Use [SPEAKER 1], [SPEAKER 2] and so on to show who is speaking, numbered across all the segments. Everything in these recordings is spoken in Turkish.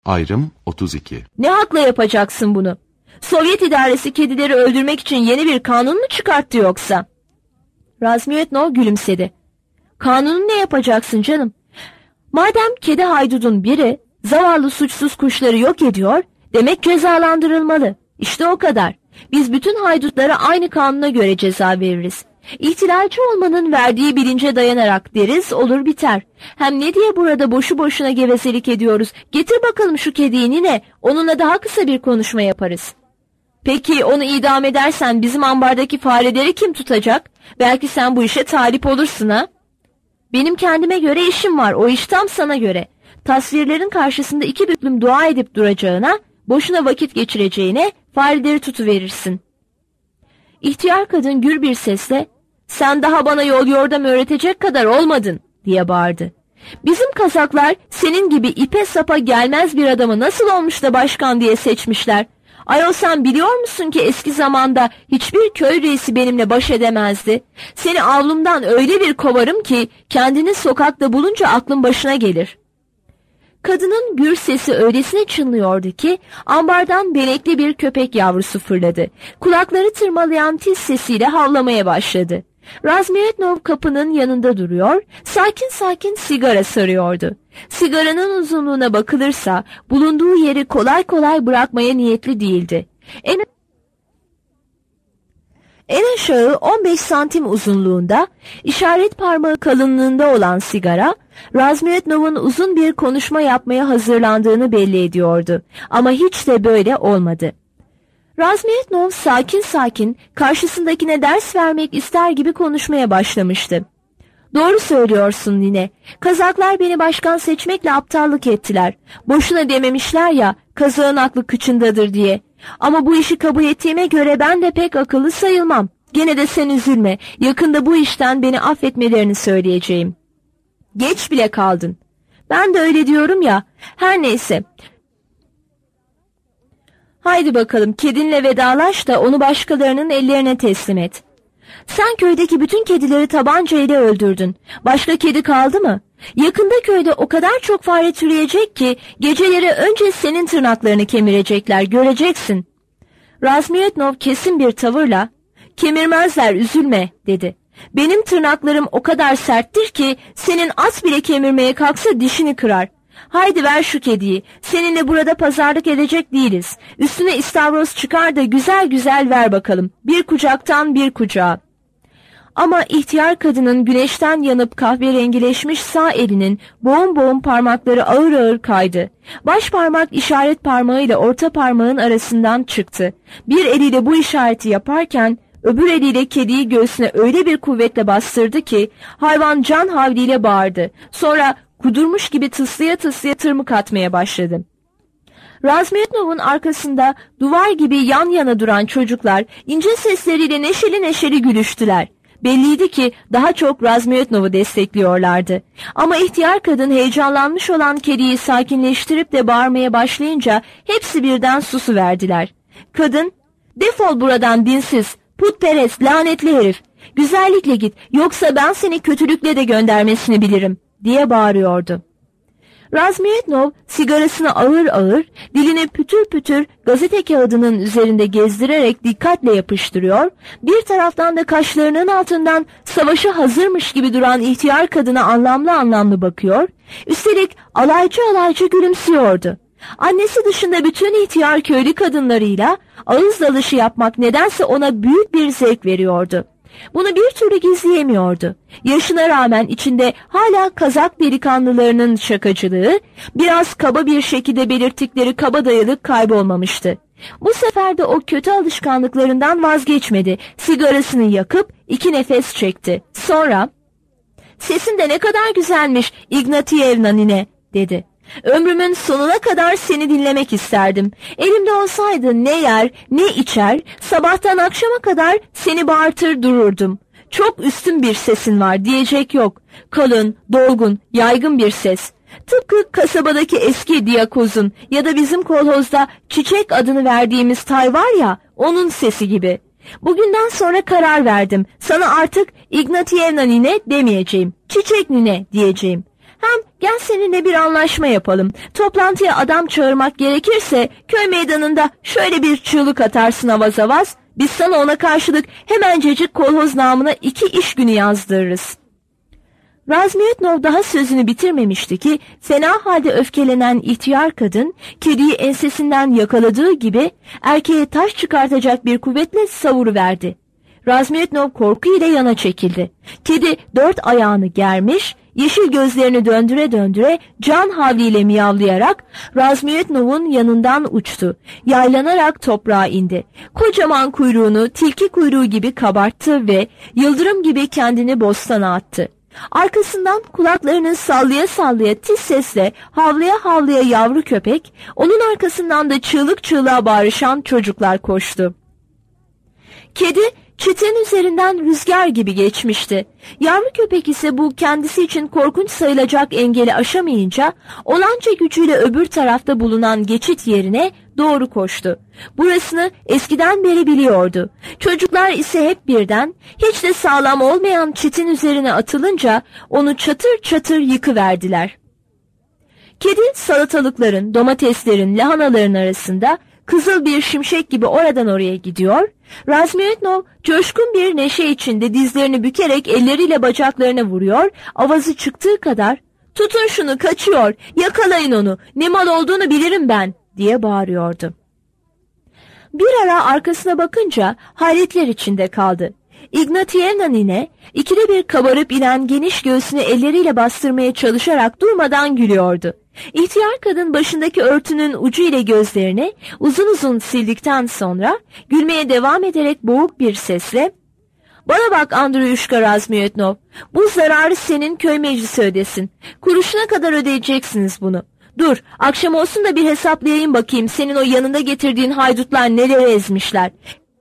[SPEAKER 1] Ayrım 32.
[SPEAKER 2] Ne hakla yapacaksın bunu? Sovyet idaresi kedileri öldürmek için yeni bir kanun mu çıkarttı yoksa? Razmyotov gülümsedi. Kanunu ne yapacaksın canım? Madem kedi haydudun biri zavallı suçsuz kuşları yok ediyor, demek cezalandırılmalı. İşte o kadar. Biz bütün haydutlara aynı kanuna göre ceza veririz. İhtilalci olmanın verdiği bilince dayanarak deriz, olur biter. Hem ne diye burada boşu boşuna gevezelik ediyoruz? Getir bakalım şu kediyi Nine, onunla daha kısa bir konuşma yaparız. Peki onu idam edersen bizim ambardaki fareleri kim tutacak? Belki sen bu işe talip olursun ha? Benim kendime göre işim var, o iş tam sana göre. Tasvirlerin karşısında iki büklüm dua edip duracağına, boşuna vakit geçireceğine fareleri tutuverirsin. İhtiyar kadın gür bir sesle, sen daha bana yol yordam öğretecek kadar olmadın diye bağırdı. Bizim Kazaklar senin gibi ipe sapa gelmez bir adamı nasıl olmuş da başkan diye seçmişler. Ayol sen biliyor musun ki eski zamanda hiçbir köy reisi benimle baş edemezdi. Seni avlumdan öyle bir kovarım ki kendini sokakta bulunca aklın başına gelir. Kadının gür sesi öylesine çınlıyordu ki ambardan benekli bir köpek yavrusu fırladı. Kulakları tırmalayan tiz sesiyle havlamaya başladı. Razmyotov kapının yanında duruyor, sakin sakin sigara sarıyordu. Sigaranın uzunluğuna bakılırsa bulunduğu yeri kolay kolay bırakmaya niyetli değildi. En aşağı 15 santim uzunluğunda, işaret parmağı kalınlığında olan sigara, Razmyotov'un uzun bir konuşma yapmaya hazırlandığını belli ediyordu. Ama hiç de böyle olmadı. Razmyotov sakin sakin karşısındakine ders vermek ister gibi konuşmaya başlamıştı. Doğru söylüyorsun Nine. Kazaklar beni başkan seçmekle aptallık ettiler. Boşuna dememişler ya, Kazağın aklı kıçındadır diye. Ama bu işi kabul ettiğime göre ben de pek akıllı sayılmam. Gene de sen üzülme. Yakında bu işten beni affetmelerini söyleyeceğim. Geç bile kaldın. Ben de öyle diyorum ya. Her neyse. Haydi bakalım kedinle vedalaş da onu başkalarının ellerine teslim et. Sen köydeki bütün kedileri tabanca ile öldürdün. Başka kedi kaldı mı? Yakında köyde o kadar çok fare türeyecek ki geceleri önce senin tırnaklarını kemirecekler, göreceksin. Razmyotov kesin bir tavırla, kemirmezler üzülme dedi. Benim tırnaklarım o kadar serttir ki senin at bile kemirmeye kalksa dişini kırar. Haydi ver şu kediyi, seninle burada pazarlık edecek değiliz. Üstüne istavroz çıkar da güzel güzel ver bakalım, bir kucaktan bir kucağa. Ama ihtiyar kadının güneşten yanıp kahverengileşmiş sağ elinin boğum boğum parmakları ağır ağır kaydı. Baş parmak işaret parmağı ile orta parmağın arasından çıktı. Bir eliyle bu işareti yaparken öbür eliyle kediyi göğsüne öyle bir kuvvetle bastırdı ki hayvan can havliyle bağırdı. Sonra kudurmuş gibi tıslaya tıslaya tırmık atmaya başladı. Razmyotov'un arkasında duvar gibi yan yana duran çocuklar ince sesleriyle neşeli neşeli gülüştüler. Belliydi ki daha çok Razmyotov'u destekliyorlardı. Ama ihtiyar kadın heyecanlanmış olan kediyi sakinleştirip de bağırmaya başlayınca hepsi birden susuverdiler. Kadın, defol buradan dinsiz, putperest, lanetli herif. Güzellikle git, yoksa ben seni kötülükle de göndermesini bilirim, diye bağırıyordu. Razmyotov sigarasını ağır ağır, dilini pütür pütür gazete kağıdının üzerinde gezdirerek dikkatle yapıştırıyor, bir taraftan da kaşlarının altından savaşa hazırmış gibi duran ihtiyar kadına anlamlı anlamlı bakıyor, üstelik alaycı alaycı gülümsüyordu. Annesi dışında bütün ihtiyar köylü kadınlarıyla ağız dalışı yapmak nedense ona büyük bir zevk veriyordu. Bunu bir türlü gizleyemiyordu. Yaşına rağmen içinde hala Kazak delikanlılarının şakacılığı, biraz kaba bir şekilde belirttikleri kabadayılık kaybolmamıştı. Bu sefer de o kötü alışkanlıklarından vazgeçmedi. Sigarasını yakıp 2 nefes çekti. Sonra, "Sesin de ne kadar güzelmiş Ignatievna nine," dedi. "Ömrümün sonuna kadar seni dinlemek isterdim. Elimde olsaydı ne yer ne içer, sabahtan akşama kadar seni bağırtır dururdum. Çok üstün bir sesin var, diyecek yok. Kalın, dolgun, yaygın bir ses. Tıpkı kasabadaki eski diyakozun ya da bizim kolhozda Çiçek adını verdiğimiz tay var ya, onun sesi gibi. Bugünden sonra karar verdim. Sana artık Ignatievna nine demeyeceğim, Çiçek nine diyeceğim. Hem Gel seninle bir anlaşma yapalım. Toplantıya adam çağırmak gerekirse köy meydanında şöyle bir çığlık atarsın avaz avaz. Biz sana ona karşılık hemencecik kolhoz namına 2 iş günü yazdırırız. Razmiyetnov daha sözünü bitirmemişti ki fena halde öfkelenen ihtiyar kadın kediyi ensesinden yakaladığı gibi erkeğe taş çıkartacak bir kuvvetle savuruverdi. Razmiyetnov korku ile yana çekildi. Kedi 4 ayağını germiş, yeşil gözlerini döndüre döndüre can havliyle miyavlayarak Razmiyetnov'un yanından uçtu. Yaylanarak toprağa indi. Kocaman kuyruğunu tilki kuyruğu gibi kabarttı ve yıldırım gibi kendini bostana attı. Arkasından kulaklarını sallaya sallaya tiz sesle havlaya havlaya yavru köpek, onun arkasından da çığlık çığlığa bağırışan çocuklar koştu. Kedi çitin üzerinden rüzgar gibi geçmişti. Yavru köpek ise bu kendisi için korkunç sayılacak engeli aşamayınca olanca gücüyle öbür tarafta bulunan geçit yerine doğru koştu. Burasını eskiden beri biliyordu. Çocuklar ise hep birden hiç de sağlam olmayan çitin üzerine atılınca onu çatır çatır yıkıverdiler. Kedi salatalıkların, domateslerin, lahanaların arasında kızıl bir şimşek gibi oradan oraya gidiyor. Razmiyetnov coşkun bir neşe içinde dizlerini bükerek elleriyle bacaklarına vuruyor, avazı çıktığı kadar "Tutun şunu, kaçıyor, yakalayın onu, ne mal olduğunu bilirim ben" diye bağırıyordu. Bir ara arkasına bakınca hayretler içinde kaldı. Ignatievna nine ikide bir kabarıp inen geniş göğsünü elleriyle bastırmaya çalışarak durmadan gülüyordu. İhtiyar kadın başındaki örtünün ucu ile gözlerini uzun uzun sildikten sonra gülmeye devam ederek boğuk bir sesle "Bana bak Andreyuşka Razmiyetnov, bu zararı senin köy meclisi ödesin. Kuruşuna kadar ödeyeceksiniz bunu. Dur, akşam olsun da bir hesaplayayım bakayım senin o yanında getirdiğin haydutlar neleri ezmişler.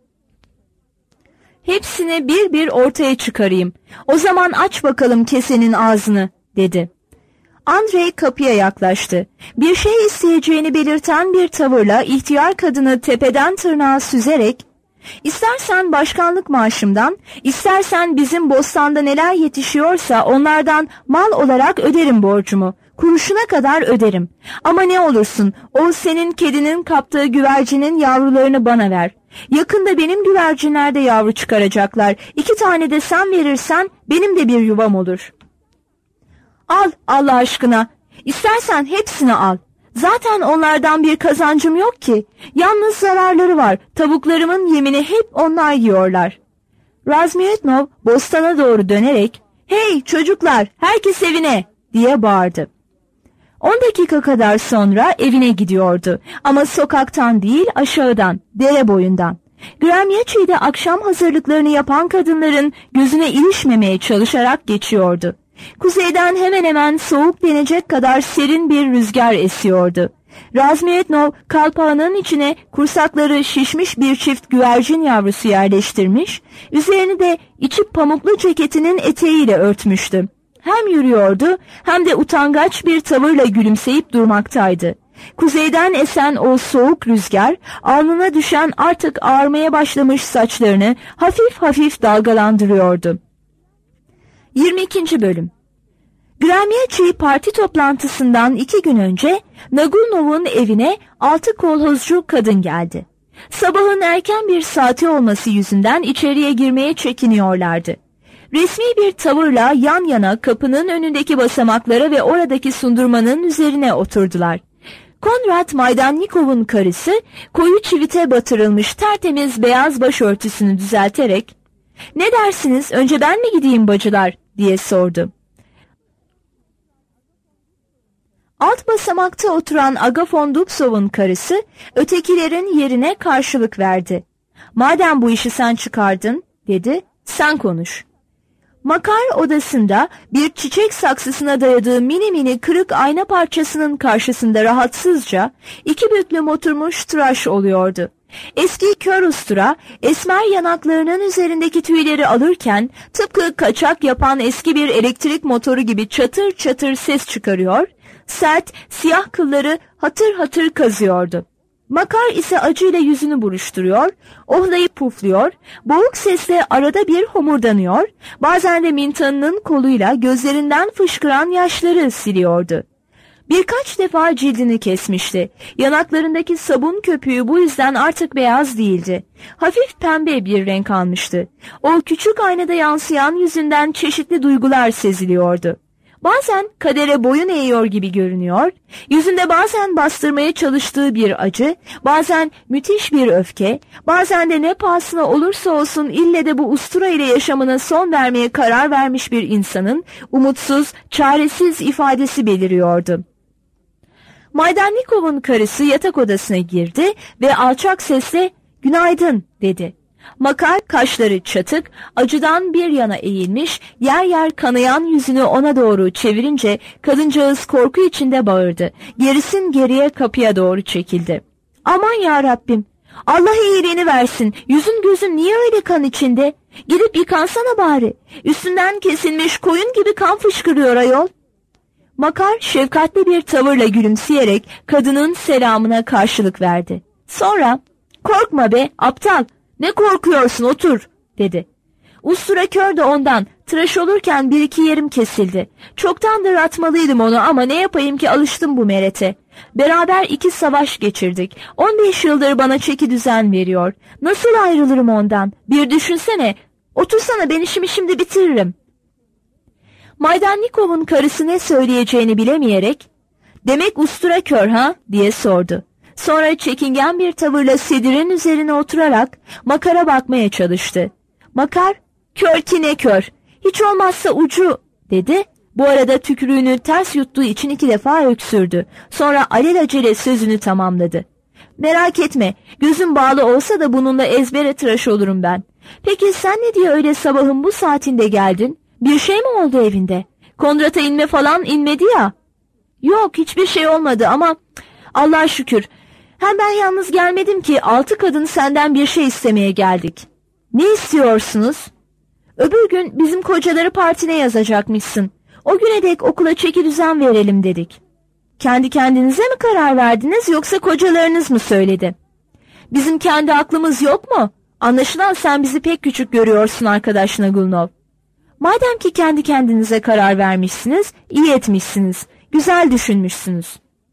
[SPEAKER 2] Hepsini bir bir ortaya çıkarayım. O zaman aç bakalım kesenin ağzını" dedi. Andrei kapıya yaklaştı. Bir şey isteyeceğini belirten bir tavırla ihtiyar kadını tepeden tırnağa süzerek "İstersen başkanlık maaşımdan, istersen bizim bostanda neler yetişiyorsa onlardan mal olarak öderim borcumu. Kuruşuna kadar öderim. Ama ne olursun o senin kedinin kaptığı güvercinin yavrularını bana ver. Yakında benim güvercinler de yavru çıkaracaklar. 2 tane de sen verirsen benim de bir yuvam olur. Al Allah aşkına. İstersen hepsini al. Zaten onlardan bir kazancım yok ki. Yalnız zararları var. Tavuklarımın yemini hep onlar yiyorlar." Razmiyetnov bostana doğru dönerek "Hey çocuklar, herkes evine!" diye bağırdı. 10 dakika kadar sonra evine gidiyordu. Ama sokaktan değil aşağıdan, dere boyundan. Gremyaçi'de akşam hazırlıklarını yapan kadınların gözüne ilişmemeye çalışarak geçiyordu. Kuzeyden hemen hemen soğuk denecek kadar serin bir rüzgar esiyordu. Razmiyetnov kalpağının içine kursakları şişmiş bir çift güvercin yavrusu yerleştirmiş, üzerini de içi pamuklu ceketinin eteğiyle örtmüştü. Hem yürüyordu hem de utangaç bir tavırla gülümseyip durmaktaydı. Kuzeyden esen o soğuk rüzgar alnına düşen artık ağarmaya başlamış saçlarını hafif hafif dalgalandırıyordu. 22. Bölüm. Gremyaçi parti toplantısından 2 gün önce Nagunov'un evine 6 kolhozcu kadın geldi. Sabahın erken bir saati olması yüzünden içeriye girmeye çekiniyorlardı. Resmi bir tavırla yan yana kapının önündeki basamaklara ve oradaki sundurmanın üzerine oturdular. Konrad Maydannikov'un karısı koyu çivite batırılmış tertemiz beyaz başörtüsünü düzelterek "Ne dersiniz, önce ben mi gideyim bacılar?" diye sordu. Alt basamakta oturan Agafon Dubsov'un karısı ötekilerin yerine karşılık verdi. "Madem bu işi sen çıkardın," dedi, "sen konuş." Makar odasında bir çiçek saksısına dayadığı mini mini kırık ayna parçasının karşısında rahatsızca 2 büklüm oturmuş tıraş oluyordu. Eski kör ustura esmer yanaklarının üzerindeki tüyleri alırken tıpkı kaçak yapan eski bir elektrik motoru gibi çatır çatır ses çıkarıyor, sert siyah kılları hatır hatır kazıyordu. Makar ise acıyla yüzünü buruşturuyor, ohlayıp pufluyor, boğuk sesle arada bir homurdanıyor, bazen de Mintan'ın koluyla gözlerinden fışkıran yaşları siliyordu. Birkaç defa cildini kesmişti. Yanaklarındaki sabun köpüğü bu yüzden artık beyaz değildi. Hafif pembe bir renk almıştı. O küçük aynada yansıyan yüzünden çeşitli duygular seziliyordu. Bazen kadere boyun eğiyor gibi görünüyor, yüzünde bazen bastırmaya çalıştığı bir acı, bazen müthiş bir öfke, bazen de ne pahasına olursa olsun ille de bu ustura ile yaşamına son vermeye karar vermiş bir insanın umutsuz, çaresiz ifadesi beliriyordu. Maydannikov'un karısı yatak odasına girdi ve alçak sesle "Günaydın" dedi. Makar kaşları çatık, acıdan bir yana eğilmiş, yer yer kanayan yüzünü ona doğru çevirince kadıncağız korku içinde bağırdı. Gerisin geriye kapıya doğru çekildi. "Aman ya Rabbim! Allah iyiliğini versin. Yüzün gözün niye öyle kan içinde? Gidip yıkansana bari. Üstünden kesilmiş koyun gibi kan fışkırıyor ayol." Makar şefkatli bir tavırla gülümseyerek kadının selamına karşılık verdi. Sonra "Korkma be aptal, ne korkuyorsun, otur" dedi. Ustura kör de ondan, tıraş olurken bir iki yerim kesildi. Çoktandır atmalıydım onu ama ne yapayım ki, alıştım bu merete. Beraber 2 savaş geçirdik. 15 yıldır bana çeki düzen veriyor. Nasıl ayrılırım ondan? Bir düşünsene. Otursana, ben işimi şimdi bitiririm. Maydannikov'un karısı ne söyleyeceğini bilemeyerek "Demek ustura kör ha?" diye sordu. Sonra çekingen bir tavırla sedirin üzerine oturarak Makar'a bakmaya çalıştı. Makar, "Kör ki ne kör, hiç olmazsa ucu" dedi. Bu arada tükürüğünü ters yuttuğu için 2 defa öksürdü. Sonra alelacele sözünü tamamladı. "Merak etme, gözüm bağlı olsa da bununla ezbere tıraş olurum ben. Peki sen ne diye öyle sabahın bu saatinde geldin? Bir şey mi oldu evinde? Kondrata inme falan inmedi ya." "Yok, hiçbir şey olmadı ama Allah'a şükür. Hem ben yalnız gelmedim ki, 6 kadın senden bir şey istemeye geldik." "Ne istiyorsunuz?" "Öbür gün bizim kocaları partine yazacakmışsın. O güne dek okula çeki düzen verelim dedik." "Kendi kendinize mi karar verdiniz yoksa kocalarınız mı söyledi?" "Bizim kendi aklımız yok mu? Anlaşılan sen bizi pek küçük görüyorsun arkadaş Nagulnov." "Madem ki kendi kendinize karar vermişsiniz, iyi etmişsiniz. Güzel düşünmüşsünüz.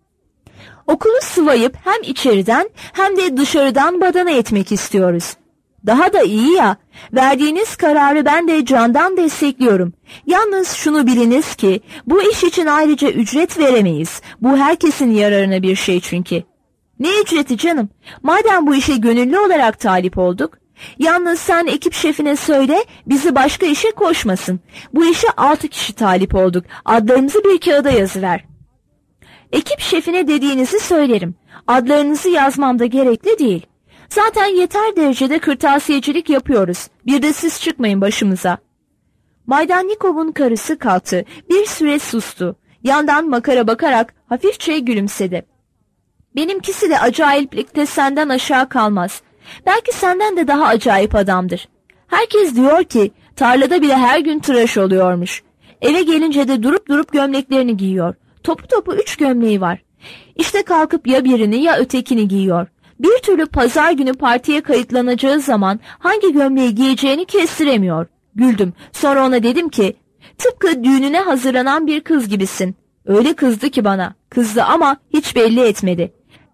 [SPEAKER 2] Okulu sıvayıp hem içeriden hem de dışarıdan badana etmek istiyoruz. Daha da iyi ya, verdiğiniz kararı ben de candan destekliyorum. Yalnız şunu biliniz ki bu iş için ayrıca ücret veremeyiz. Bu herkesin yararına bir şey çünkü." "Ne ücreti canım? Madem bu işe gönüllü olarak talip olduk. Yalnız sen ekip şefine söyle, bizi başka işe koşmasın. Bu işe 6 kişi talip olduk. Adlarımızı bir kağıda yazıver." "Ekip şefine dediğinizi söylerim. Adlarınızı yazmam da gerekli değil. Zaten yeter derecede kırtasiyecilik yapıyoruz. Bir de siz çıkmayın başımıza." Maydannikov'un karısı kalktı. Bir süre sustu. Yandan Makar'a bakarak hafifçe gülümsedi. "Benimkisi de acayiplikte senden aşağı kalmaz. Belki senden de daha acayip adamdır. Herkes diyor ki tarlada bile her gün tıraş oluyormuş. Eve gelince de durup durup gömleklerini giyiyor. Topu topu 3 gömleği var. İşte kalkıp ya birini ya ötekini giyiyor. Bir türlü pazar günü partiye kayıtlanacağı zaman hangi gömleği giyeceğini kestiremiyor." Güldüm. Sonra ona dedim ki, "Tıpkı düğününe hazırlanan bir kız gibisin." Öyle kızdı ki bana. Kızdı ama hiç belli etmedi.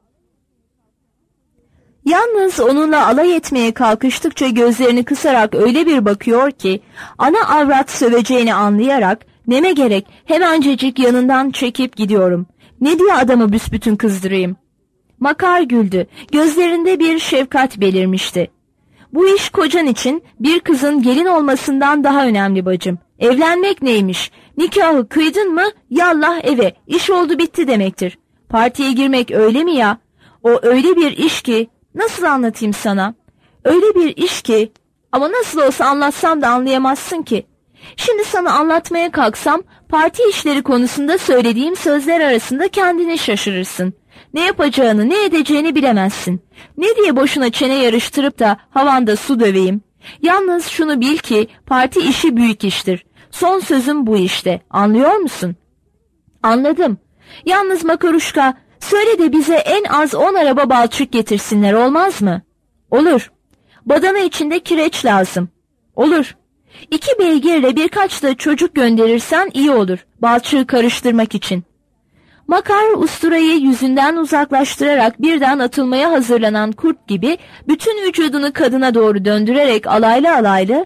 [SPEAKER 2] Yalnız onunla alay etmeye kalkıştıkça gözlerini kısarak öyle bir bakıyor ki ana avrat söveceğini anlayarak neme gerek hemencecik yanından çekip gidiyorum. Ne diye adamı büsbütün kızdırayım? Makar güldü. Gözlerinde bir şefkat belirmişti. "Bu iş kocan için bir kızın gelin olmasından daha önemli bacım. Evlenmek neymiş? Nikahı kıydın mı yallah eve, iş oldu bitti demektir. Partiye girmek öyle mi ya? O öyle bir iş ki, nasıl anlatayım sana? Öyle bir iş ki, ama nasıl olsa anlatsam da anlayamazsın ki. Şimdi sana anlatmaya kalksam parti işleri konusunda söylediğim sözler arasında kendini şaşırırsın. Ne yapacağını ne edeceğini bilemezsin. Ne diye boşuna çene yarıştırıp da havanda su döveyim? Yalnız şunu bil ki parti işi büyük iştir. Son sözüm bu işte, anlıyor musun?" "Anladım. Yalnız Makaruşka, Söyle de bize en az 10 araba balçık getirsinler, olmaz mı? Olur. Badana içinde kireç lazım. Olur. 2 beygirle birkaç da çocuk gönderirsen iyi olur, balçığı karıştırmak için. Makar usturayı yüzünden uzaklaştırarak birden atılmaya hazırlanan kurt gibi bütün vücudunu kadına doğru döndürerek alaylı alaylı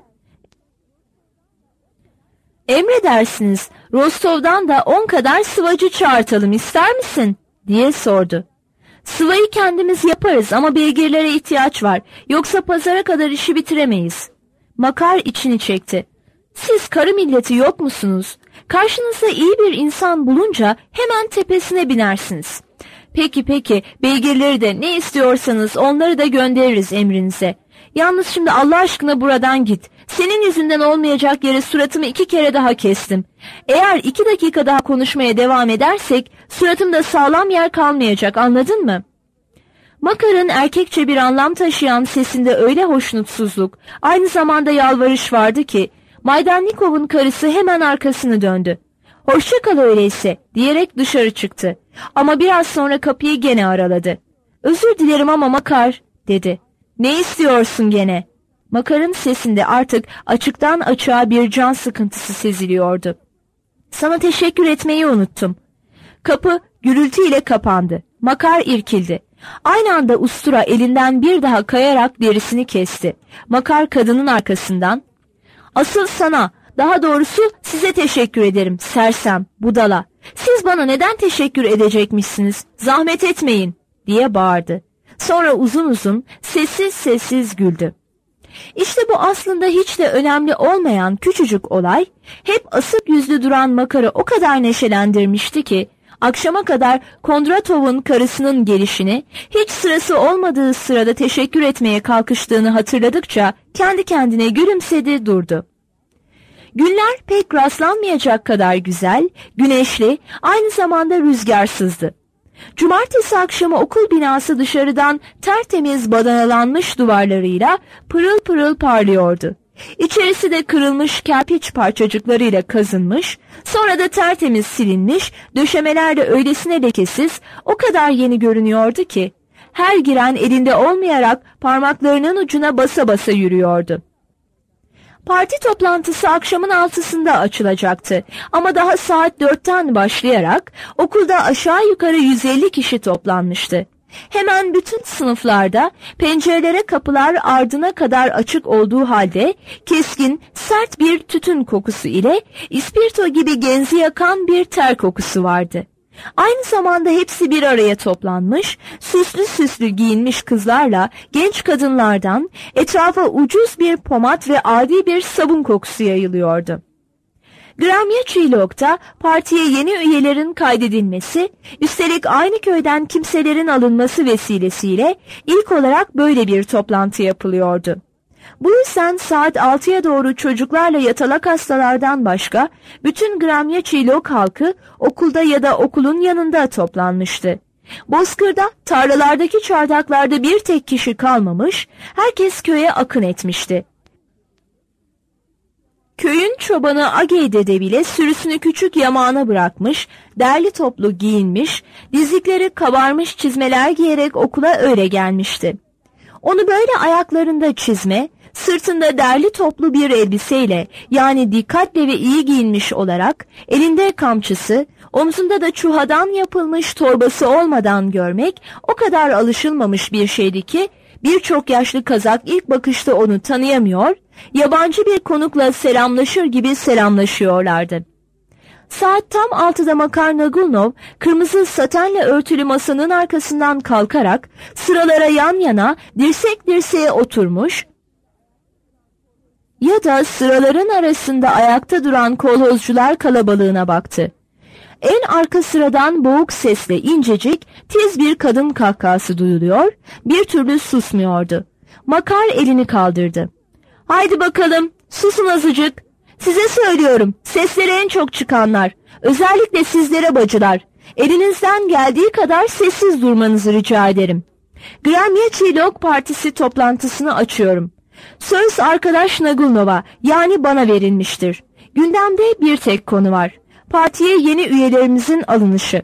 [SPEAKER 2] "Emredersiniz, Rostov'dan da 10 kadar sıvacı çağırtalım, ister misin?" diye sordu. "Sıvayı kendimiz yaparız ama beygirlere ihtiyaç var, yoksa pazara kadar işi bitiremeyiz." Makar içini çekti. "Siz karı milleti yok musunuz? Karşınızda iyi bir insan bulunca hemen tepesine binersiniz. Peki, beygirleri de ne istiyorsanız onları da göndeririz emrinize. Yalnız şimdi Allah aşkına buradan git. Senin yüzünden olmayacak yere suratımı 2 kere daha kestim. Eğer 2 dakika daha konuşmaya devam edersek suratımda sağlam yer kalmayacak, anladın mı?" Makar'ın erkekçe bir anlam taşıyan sesinde öyle hoşnutsuzluk, aynı zamanda yalvarış vardı ki Maydannikov'un karısı hemen arkasını döndü. "Hoşça kal öyleyse," diyerek dışarı çıktı. Ama biraz sonra kapıyı gene araladı. "Özür dilerim ama Makar," dedi. "Ne istiyorsun gene?" Makar'ın sesinde artık açıktan açığa bir can sıkıntısı seziliyordu. "Sana teşekkür etmeyi unuttum." Kapı gürültüyle kapandı. Makar irkildi. Aynı anda ustura elinden bir daha kayarak derisini kesti. Makar kadının arkasından, "Asıl sana, daha doğrusu size teşekkür ederim sersem, budala. Siz bana neden teşekkür edecekmişsiniz? Zahmet etmeyin," diye bağırdı. Sonra uzun uzun, sessiz güldü. İşte bu aslında hiç de önemli olmayan küçücük olay, hep asık yüzlü duran Makar'ı o kadar neşelendirmişti ki, akşama kadar Kondratov'un karısının gelişini, hiç sırası olmadığı sırada teşekkür etmeye kalkıştığını hatırladıkça kendi kendine gülümsedi durdu. Günler pek rastlanmayacak kadar güzel, güneşli, aynı zamanda rüzgarsızdı. Cumartesi akşamı okul binası dışarıdan tertemiz badanalanmış duvarlarıyla pırıl pırıl parlıyordu. İçerisi de kırılmış kerpiç parçacıklarıyla kazınmış, sonra da tertemiz silinmiş, döşemeler de öylesine lekesiz, o kadar yeni görünüyordu ki, her giren elinde olmayarak parmaklarının ucuna basa basa yürüyordu. Parti toplantısı akşamın 6'sında açılacaktı ama daha saat 4'ten başlayarak okulda aşağı yukarı 150 kişi toplanmıştı. Hemen bütün sınıflarda pencerelere kapılar ardına kadar açık olduğu halde keskin, sert bir tütün kokusu ile ispirto gibi genzi yakan bir ter kokusu vardı. Aynı zamanda hepsi bir araya toplanmış, süslü giyinmiş kızlarla genç kadınlardan etrafa ucuz bir pomat ve adi bir sabun kokusu yayılıyordu. Gramyaçilok'ta partiye yeni üyelerin kaydedilmesi, üstelik aynı köyden kimselerin alınması vesilesiyle ilk olarak böyle bir toplantı yapılıyordu. Bu yüzden saat 6'ya doğru çocuklarla yatalak hastalardan başka bütün Gramyaçilok halkı okulda ya da okulun yanında toplanmıştı. Bozkır'da, tarlalardaki çardaklarda bir tek kişi kalmamış, herkes köye akın etmişti. Köyün çobanı Agey dede bile sürüsünü küçük yamağına bırakmış, derli toplu giyinmiş, dizlikleri kabarmış çizmeler giyerek okula öyle gelmişti. Onu böyle ayaklarında çizme, sırtında derli toplu bir elbiseyle, yani dikkatle ve iyi giyinmiş olarak, elinde kamçısı, omzunda da çuhadan yapılmış torbası olmadan görmek o kadar alışılmamış bir şeydi ki, birçok yaşlı kazak ilk bakışta onu tanıyamıyor, yabancı bir konukla selamlaşır gibi selamlaşıyorlardı. Saat tam 6'da Makar Nagulnov, kırmızı satenle örtülü masanın arkasından kalkarak, sıralara yan yana, dirsek dirseğe oturmuş ya da sıraların arasında ayakta duran kolhozcular kalabalığına baktı. En arka sıradan boğuk sesle incecik, tiz bir kadın kahkahası duyuluyor, bir türlü susmuyordu. Makar elini kaldırdı. "Haydi bakalım, susun azıcık. Size söylüyorum, sesleri en çok çıkanlar, özellikle sizlere bacılar, elinizden geldiği kadar sessiz durmanızı rica ederim. Gramyaçilok Partisi toplantısını açıyorum. Söz arkadaş Nagulnov'a, yani bana verilmiştir. Gündemde bir tek konu var. Partiye yeni üyelerimizin alınışı.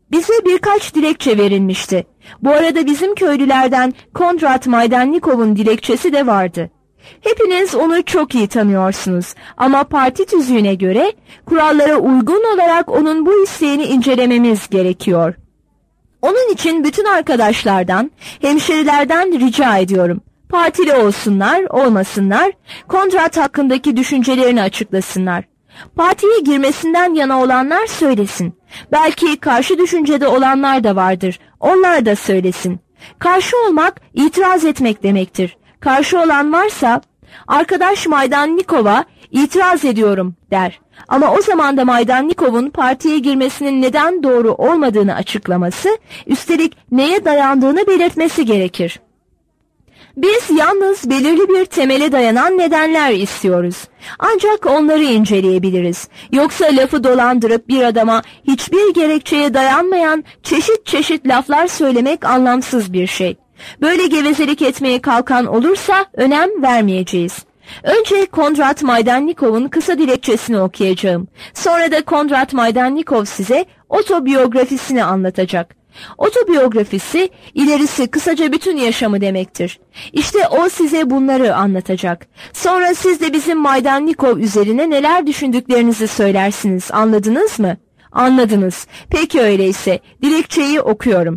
[SPEAKER 2] Bize birkaç dilekçe verilmişti. Bu arada bizim köylülerden Kondrat Maydannikov'un dilekçesi de vardı. Hepiniz onu çok iyi tanıyorsunuz ama parti tüzüğüne göre kurallara uygun olarak onun bu isteğini incelememiz gerekiyor. Onun için bütün arkadaşlardan, hemşerilerden rica ediyorum. Partili olsunlar, olmasınlar, Kondrat hakkındaki düşüncelerini açıklasınlar. Partiye girmesinden yana olanlar söylesin. Belki karşı düşüncede olanlar da vardır. Onlar da söylesin. Karşı olmak, itiraz etmek demektir. Karşı olan varsa, arkadaş Maydannikov'a itiraz ediyorum der. Ama o zaman da Maydannikov'un partiye girmesinin neden doğru olmadığını açıklaması, üstelik neye dayandığını belirtmesi gerekir. Biz yalnız belirli bir temele dayanan nedenler istiyoruz. Ancak onları inceleyebiliriz. Yoksa lafı dolandırıp bir adama hiçbir gerekçeye dayanmayan çeşit çeşit laflar söylemek anlamsız bir şey. Böyle gevezelik etmeye kalkan olursa önem vermeyeceğiz. Önce Kondrat Maydannikov'un kısa dilekçesini okuyacağım. Sonra da Kondrat Maydannikov size otobiyografisini anlatacak. Otobiyografisi, ilerisi kısaca bütün yaşamı demektir. İşte o size bunları anlatacak. Sonra siz de bizim Maydannikov üzerine neler düşündüklerinizi söylersiniz. Anladınız mı? Anladınız. Peki öyleyse dilekçeyi okuyorum.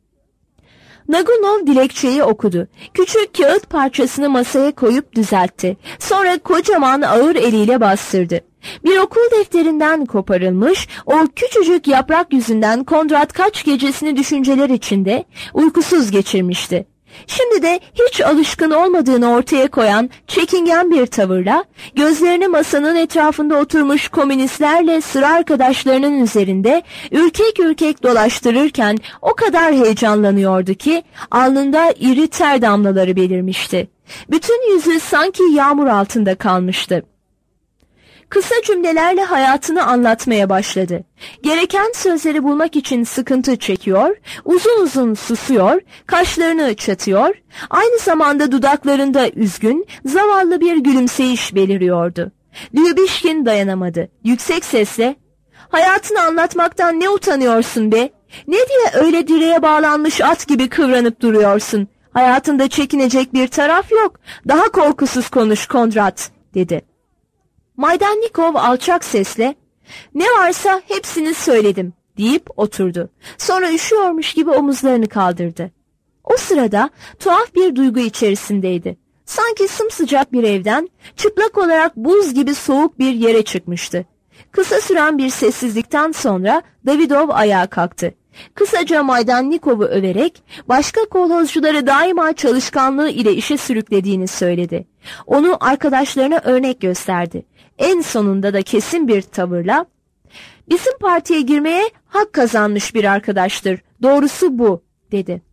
[SPEAKER 2] Nagunov dilekçeyi okudu. Küçük kağıt parçasını masaya koyup düzeltti. Sonra kocaman ağır eliyle bastırdı. Bir okul defterinden koparılmış, o küçücük yaprak yüzünden Kondrat kaç gecesini düşünceler içinde uykusuz geçirmişti. Şimdi de hiç alışkın olmadığını ortaya koyan çekingen bir tavırla, gözlerini masanın etrafında oturmuş komünistlerle sıra arkadaşlarının üzerinde ürkek ürkek dolaştırırken o kadar heyecanlanıyordu ki alnında iri ter damlaları belirmişti. Bütün yüzü sanki yağmur altında kalmıştı. Kısa cümlelerle hayatını anlatmaya başladı. Gereken sözleri bulmak için sıkıntı çekiyor, uzun uzun susuyor, kaşlarını çatıyor, aynı zamanda dudaklarında üzgün, zavallı bir gülümseyiş beliriyordu. Lyubishkin dayanamadı. Yüksek sesle, "Hayatını anlatmaktan ne utanıyorsun be? Ne diye öyle direğe bağlanmış at gibi kıvranıp duruyorsun? Hayatında çekinecek bir taraf yok. Daha korkusuz konuş Kondrat," dedi. Maydannikov alçak sesle, "Ne varsa hepsini söyledim," deyip oturdu. Sonra üşüyormuş gibi omuzlarını kaldırdı. O sırada tuhaf bir duygu içerisindeydi. Sanki sımsıcak bir evden çıplak olarak buz gibi soğuk bir yere çıkmıştı. Kısa süren bir sessizlikten sonra Davidov ayağa kalktı. Kısaca Maydannikov'u överek başka kolhozcuları daima çalışkanlığı ile işe sürüklediğini söyledi. Onu arkadaşlarına örnek gösterdi. En sonunda da kesin bir tavırla, "Bizim partiye girmeye hak kazanmış bir arkadaştır. Doğrusu bu," dedi.